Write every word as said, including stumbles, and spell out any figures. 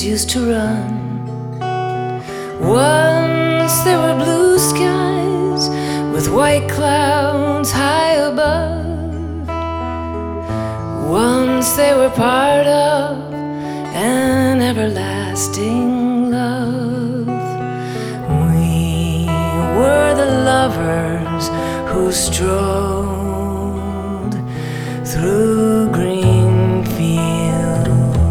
used to run. Once there were blue skies with white clouds high above. Once they were part of an everlasting love. We were the lovers who strove